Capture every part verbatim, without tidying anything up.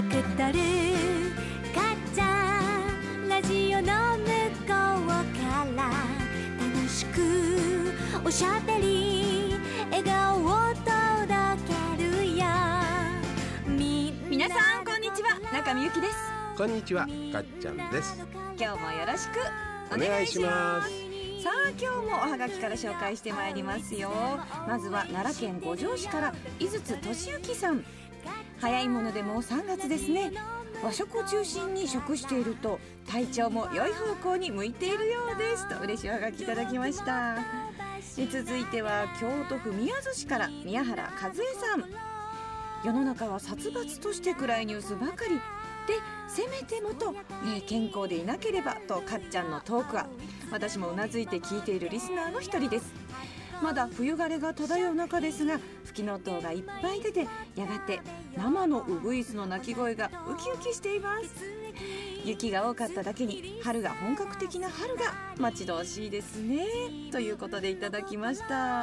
くとるかっちゃんラジオの向こうから楽しくおしゃべり笑顔を届けるよ。みんな皆さんこんにちは、中見ゆきです。 こんにちは、かっちゃんです。 今日もよろしくおお願い願いししまますす。さあ今日もおはがきから紹介してまいりますよ。まずは奈良県五條市から井筒俊之さん。早いものでもうさんがつですね。和食を中心に食していると体調も良い方向に向いているようですと嬉しいおはがきいただきました。続いては京都府宮津市から宮原和恵さん。世の中は殺伐として暗いニュースばかりで、せめてもと、えー健康でいなければとかっちゃんのトークは私もうなずいて聞いているリスナーの一人です。まだ冬晴れが漂う中ですが、吹きの塔がいっぱい出て、やがて生のウグイスの鳴き声がウキウキしています。雪が多かっただけに春が本格的な春が待ち遠しいですねということでいただきました。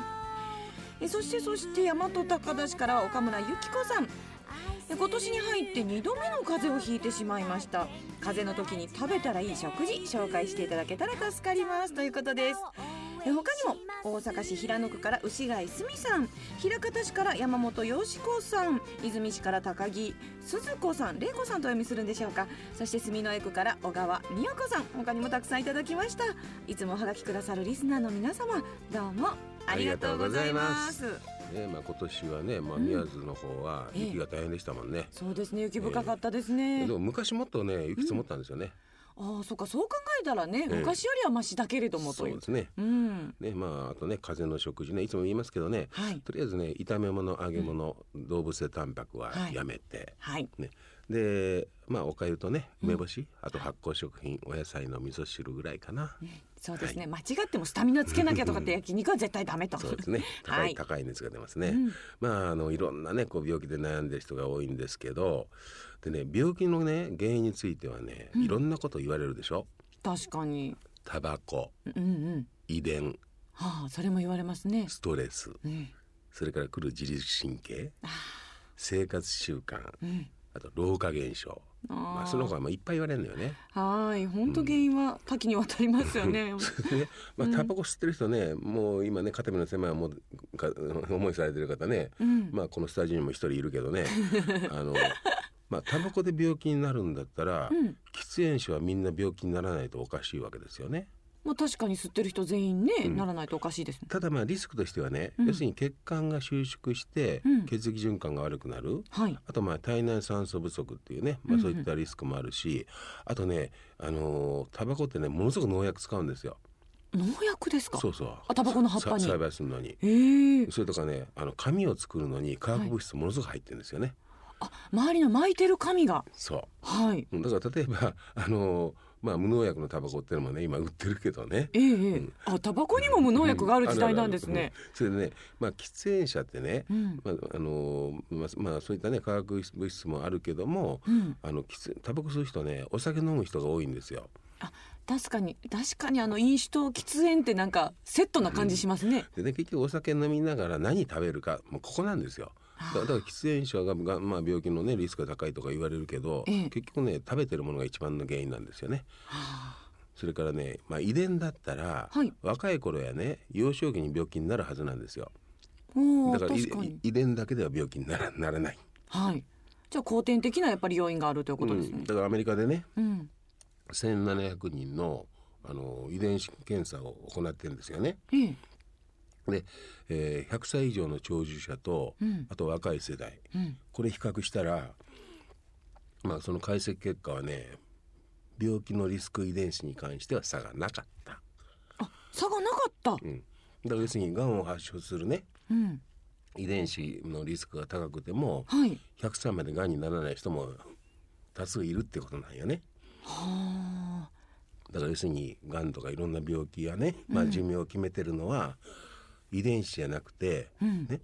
えそしてそして大和高田市からは岡村由紀子さん。今年に入ってにどめの風邪をひいてしまいました。風邪の時に食べたらいい食事紹介していただけたら助かりますということです。他にも大阪市平野区から牛貝すみさん、枚方市から山本よしこさん、和泉市から高木鈴子さん、玲子さんとお読みするんでしょうか。そして住之江区から小川美代子さん、他にもたくさんいただきました。いつもおはがきくださるリスナーの皆様、どうもありがとうございます。 ね、まあ、今年はね、まあ、宮津の方は雪が大変でしたもんね、 ええ、そうですね、雪深かったですね、 えー、でも昔もっとね雪積もったんですよね、 うん、ああそうか、そう考えたらね、 ええ、 昔よりはマシだけれどもという。 そうですね、 うんね、まあ、あとね風の食事ね、いつも言いますけどね、 はい、 とりあえずね炒め物揚げ物、うん、動物性タンパクはやめて、 はいね、でまあおかゆとね梅干し、うん、あと発酵食品、お野菜の味噌汁ぐらいかな、うん、 そうですね、 はい、 間違ってもスタミナつけなきゃとかって焼肉は絶対ダメとそうですね、高い、はい、高い熱が出ますね、うん、まああのいろんなねこう病気で悩んでる人が多いんですけど、でね病気のね原因についてはね、いろんなこと言われるでしょ、うん、 確かにタバコ、 うんうん、 遺伝、 はあ、それも言われますね。 ストレス、うん、それから来る自律神経、生活習慣、うん、あと老化現象、あ、まあ、その他もいっぱい言われるのよね。 はい、本当原因は多岐にわたりますよね。 ね、まあ、タバコ吸ってる人ね、もう今ね肩身の狭い思いされてる方ね、うん、まあ、このスタジオにも一人いるけどねあのまあ、タバコで病気になるんだったら、うん、喫煙者はみんな病気にならないとおかしいわけですよね。 まあ、確かに吸ってる人全員ね、うん、ならないとおかしいですね。 ただまあリスクとしてはね、うん、要するに血管が収縮して、うん、血液循環が悪くなる、はい、あとまあ体内酸素不足っていうね、まあ、そういったリスクもあるし、うんうん、あとね、あのー、タバコってねものすごく農薬使うんですよ。 農薬ですか？ そうそう、 あ、タバコの葉っぱに栽培するのに、 へー、 それとかね、あの紙を作るのに化学物質ものすごく入ってるんですよね、 はい、あ、周りの巻いてる紙が、 そう、 はい、 だから例えばあのーまあ、無農薬のタバコっていうのもね今売ってるけどね、 ええ、うん、あ、タバコにも無農薬がある時代なんですね、 うん、それでね、まあ、喫煙者ってね、うん、まああのまあまあ、そういったね化学物質もあるけども、うん、あのタバコ吸う人ねお酒飲む人が多いんですよ。 あ、確かに確かに、あの飲酒と喫煙ってなんかセットな感じしますね、 うん、でね、結局お酒飲みながら何食べるか、もうここなんですよ。だから喫煙者が、まあ、病気の、ね、リスクが高いとか言われるけど、ええ、結局ね食べてるものが一番の原因なんですよね。はあ、それからね、まあ、遺伝だったら、はい、若い頃やね幼少期に病気になるはずなんですよ。だから遺伝だけでは病気にな ら, ならない、 はい、じゃあ後天的なやっぱり要因があるということですね、 うん、だからアメリカでね、うん、せんななひゃくにん の, あの遺伝子検査を行ってるんですよね、ええでえー、ひゃくさい以上の長寿者と、うん、あと若い世代、うん、これ比較したら、まあ、その解析結果はね病気のリスク遺伝子に関しては差がなかった。 あ、差がなかった、 うん、だから要するにがんを発症するね、うん、遺伝子のリスクが高くても、はい、ひゃくさいまでがんにならない人も多数いるってことなんよね。はあ、だから要するにがんとかいろんな病気やね、まあ、寿命を決めてるのは、うん、遺伝子じゃなくて、うんね、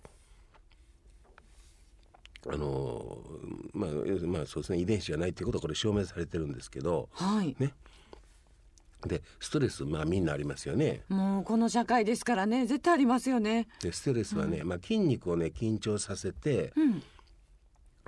あのまあ、まあそうですね、遺伝子じゃないっていうことはこれ証明されてるんですけど、はいね、でストレス、まあみんなありますよね。 もうこの社会ですからね、絶対ありますよね。 でストレスはね、うんまあ、筋肉をね緊張させて、うん、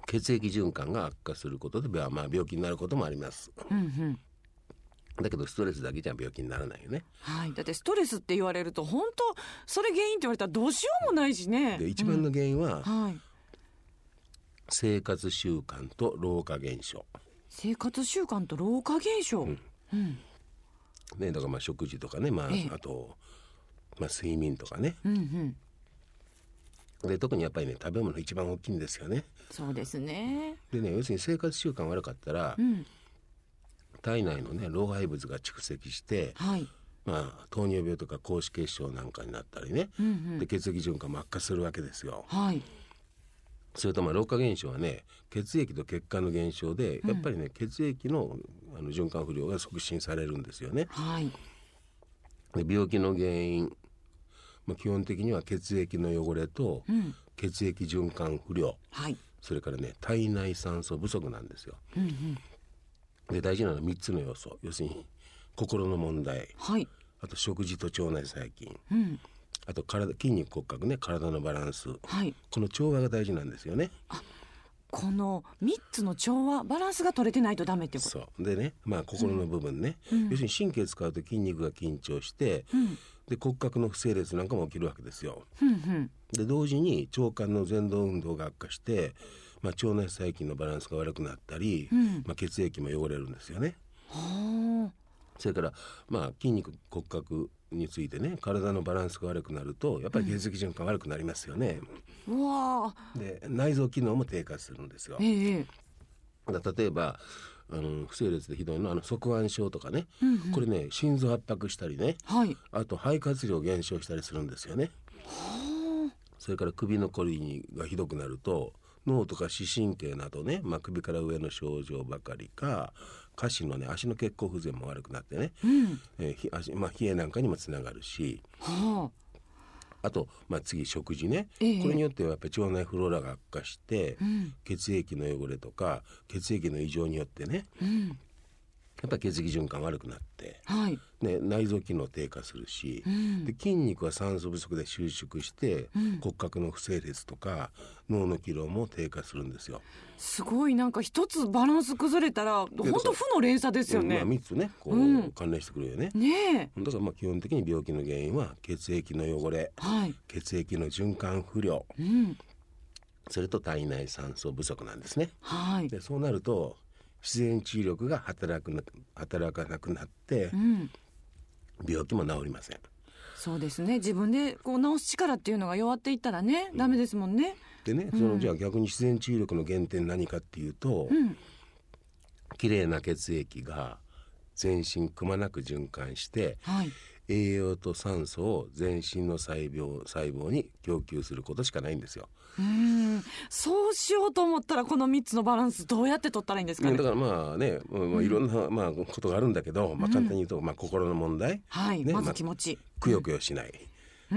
血液循環が悪化することで、まあ、病気になることもあります、うんうん、だけどストレスだけじゃ病気にならないよね、 はい、だってストレスって言われると本当それ原因って言われたらどうしようもないしね。 で一番の原因は、 うんはい、 生活習慣と老化現象。 生活習慣と老化現象、うんうんね、だからまあ食事とかね、まあええ、 あと、まあ、睡眠とかね、 うんうん、で特にやっぱりね食べ物一番大きいんですよね。 そうですね。 でね、要するに生活習慣悪かったら、うん、体内のね老廃物が蓄積して、はい、まあ、糖尿病とか高脂血症なんかになったりね、うんうん、で血液循環も悪化するわけですよ、はい、それとまあ老化現象はね血液と血管の減少で、うん、やっぱりね血液の、あの循環不良が促進されるんですよね、はい、で病気の原因、まあ、基本的には血液の汚れと血液循環不良、はい、それからね体内酸素不足なんですよ、うんうん、で大事なのはみっつの要素、要するに心の問題、はい、あと食事と腸内細菌、うん、あと体筋肉骨格ね、体のバランス、はい、この調和が大事なんですよね。 あ、このみっつの調和バランスが取れてないとダメってこと。 そうでね、まあ心の部分ね、うん、要するに神経使うと筋肉が緊張して、うん、で骨格の不整列なんかも起きるわけですよ、うんうん、で同時に腸管の前動運動が悪化して、まあ、腸内細菌のバランスが悪くなったり、うん、まあ、血液も汚れるんですよね。はあ。それから、まあ、筋肉骨格についてね体のバランスが悪くなるとやっぱり血液循環悪くなりますよね、うん、うわで内臓機能も低下するんですよ、ええ、だ例えばあの不整列でひどいのはあの側弯症とかね、うんうん、これね心臓圧迫したりね、はい、あと肺活量減少したりするんですよね。はあ。それから首のこりがひどくなると脳とか視神経などね、まあ、首から上の症状ばかりか下肢のね足の血行不全も悪くなってね、うんえー足まあ、冷えなんかにもつながるし、はあ、あと、まあ、次食事ね、えー、これによってはやっぱり腸内フローラが悪化して、うん、血液の汚れとか血液の異常によってね、うんやっぱり血液循環悪くなって、はいね、内臓機能低下するし、うん、で筋肉は酸素不足で収縮して、うん、骨格の不整列とか脳の機能も低下するんですよ。 すごいなんか一つバランス崩れたら本当負の連鎖ですよね、うんまあ、 みっつねこう、うん、関連してくるよね。 ねえだからまあ基本的に病気の原因は血液の汚れ、はい、血液の循環不良、うん、それと体内酸素不足なんですね、はい、でそうなると自然治癒力が働くな働かなくなって、うん、病気も治りません。 そうですね、自分でこう治す力っていうのが弱っていったらね、うん、ダメですもんね。 でね、そのじゃあ逆に自然治癒力の原点何かっていうと、うん、きれいな血液が全身くまなく循環して、はい、栄養と酸素を全身の細胞、細胞に供給することしかないんですよ。 うーんそうしようと思ったらこのみっつのバランスどうやって取ったらいいんですかね。 だからまあね、まあ、いろんな、まあ、ことがあるんだけど、まあ、簡単に言うと、まあ、心の問題、 はいね、まず気持ち、 まあ、くよくよしない、うん、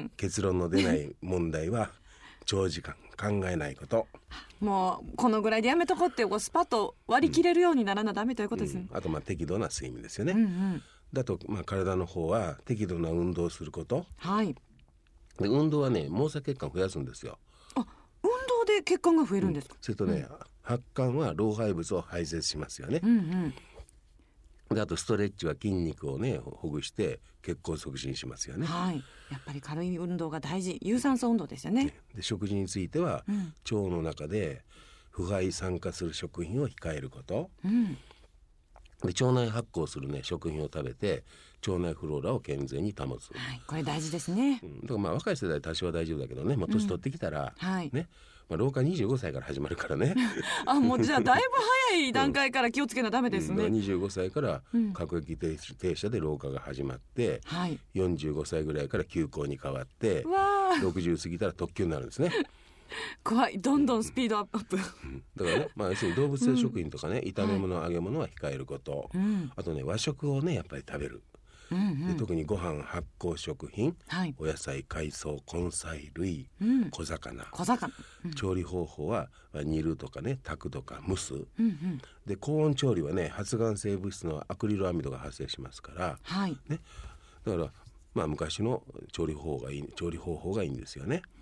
結論の出ない問題は長時間考えないこともうこのぐらいでやめとこうってこうスパッと割り切れるようにならなダメということですね、 うん、あとまあ適度な睡眠ですよね、うんうん、だとまあ体の方は適度な運動をすること、はい、で運動はね毛細血管を増やすんですよ。 あ、運動で血管が増えるんですか。 うん、それとね、うん、発汗は老廃物を排泄しますよね、うんうんであとストレッチは筋肉をねほぐして血行促進しますよね、 はい、やっぱり軽い運動が大事、有酸素運動ですよね。 で食事については、うん、腸の中で腐敗酸化する食品を控えること、うん、で腸内発酵するね食品を食べて腸内フローラを健全に保つ、 はい、これ大事ですね、 うん、だからまあ若い世代多少は大丈夫だけどね、まあ、年取ってきたら、うんはいねまあ、老化にじゅうごさいから始まるからねあもうじゃあだいぶ早い段階から気をつけなダメですね、うん、 にじゅうごさいから各駅停車で老化が始まって、うん、よんじゅうごさいぐらいから急行に変わって、はい、ろくじゅう過ぎたら特急になるんですね怖い、どんどんスピードアップ、 うん、だからね、まあ、要するに動物性食品とかね、うん、炒め物、揚げ物は控えること、はい、あとね和食をねやっぱり食べる、うんうん、で特にご飯、発酵食品、はい、お野菜、海藻、根菜類、うん、小魚、 小魚、 うん、調理方法は煮るとかね炊くとか蒸す、うんうん、で高温調理はね発がん性物質のアクリルアミドが発生しますから、はいね、だからまあ昔の調理方法がいい調理方法がいいんですよね。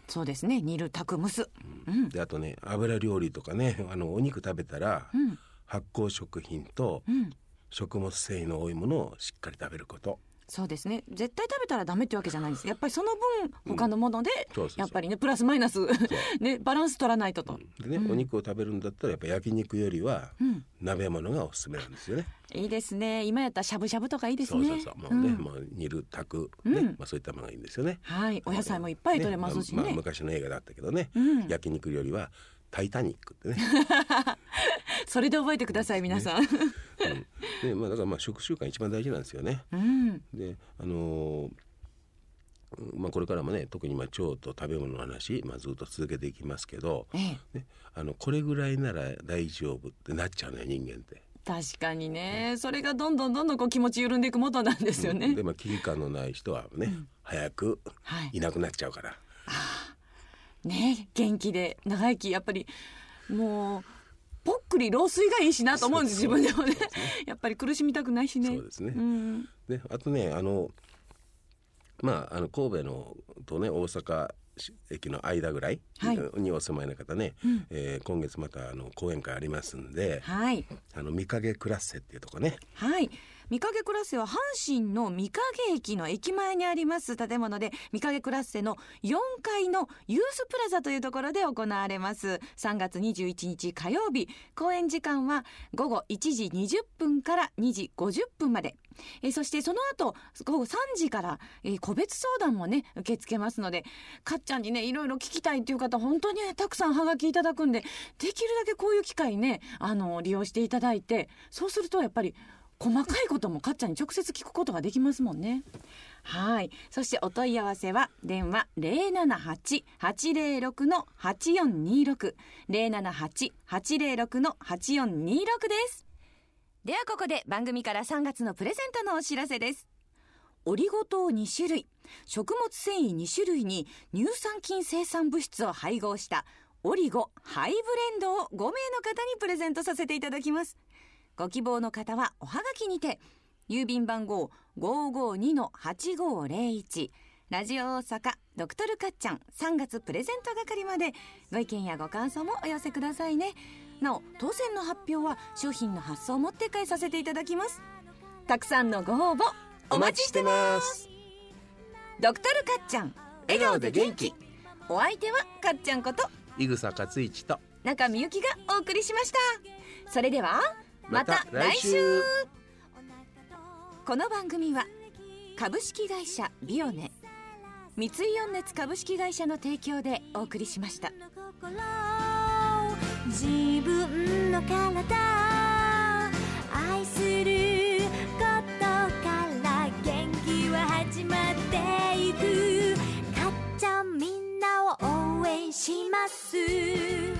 そうですね、煮る炊く蒸す、 うん、であとね油料理とかね、あのお肉食べたら、うん、発酵食品と食物繊維の多いものをしっかり食べること。 そうですね、絶対食べたらダメってわけじゃないんです。やっぱりその分他のもので、うん、やっぱりねプラスマイナスね、バランス取らないとと、 うん、でね、うん、お肉を食べるんだったらやっぱ焼肉よりは鍋物がおすすめなんですよね、 うん、いいですね。今やったらしゃぶしゃぶとかいいですね。 そうそうそう、もうね、うん、もう煮る炊く、ね、うん、まあ、そういったものがいいんですよね。 はい、お野菜もいっぱい取れますしね、 まあまあ、昔の映画だったけどね、うん、焼肉よりはタイタニックってねそれで覚えてください皆さん、ね、 うん、でまあ、だからまあ食習慣一番大事なんですよね、うん、であのーまあ、これからもね特にまあ腸と食べ物の話、まあ、ずっと続けていきますけど、ええ、ね、あのこれぐらいなら大丈夫ってなっちゃうのよ人間って。 確かにね、それがどんどんどんどんこう気持ち緩んでいくもとなんですよね、うん、 で、まあ、危機感のない人はね、うん、早くいなくなっちゃうから、 はい、ね、元気で長生き、やっぱりもうぽっくり老衰がいいしなと思うんです、自分でも ね, ねやっぱり苦しみたくないしね。 そうですね、うん、であとね、あのまああの神戸のとね大阪駅の間ぐらいにお住まいの方ね、はい、えー、今月またあの講演会ありますんで、はい、あの御影クラッセっていうとこね、 はい、御影クラッセは阪神の御影駅の駅前にあります建物で、御影クラッセのよんかいのユースプラザというところで行われます。さんがつにじゅういちにち火曜日、講演時間はごごいちじにじゅっぷんからにじごじゅっぷんまで、えー、そしてその後ごごさんじから、えー、個別相談もね受け付けますので、かっちゃんにねいろいろ聞きたいという方本当に、ね、たくさんハガキいただくんで、できるだけこういう機会ねあの利用していただいて、そうするとやっぱり細かいこともかっちゃんに直接聞くことができますもんね。はい、そしてお問い合わせは電話 ゼロななはち はちゼロろく はちよんにろく ゼロななはち はちゼロろく はちよんにろくです。ではここで番組からさんがつのプレゼントのお知らせです。オリゴ糖にしゅるい、食物繊維にしゅるいに乳酸菌生産物質を配合したオリゴハイブレンドをごめいの方にプレゼントさせていただきます。ご希望の方はおはがきにて、郵便番号 ごーごーにのはちごーぜろいち ラジオ大阪ドクトルかっちゃんさんがつプレゼント係までご意見やご感想もお寄せくださいね。なお当選の発表は商品の発送をもって返させていただきます。たくさんのご応募お待ちしてます。ドクトルかっちゃん笑顔で元気、お相手はかっちゃんこと井草克一と中みゆきがお送りしました。それではまた来週。この番組は株式会社ビオネ、三井温熱株式会社の提供でお送りしました。 自分の体愛することから元気は始まっていく。かっちゃんみんなを応援します。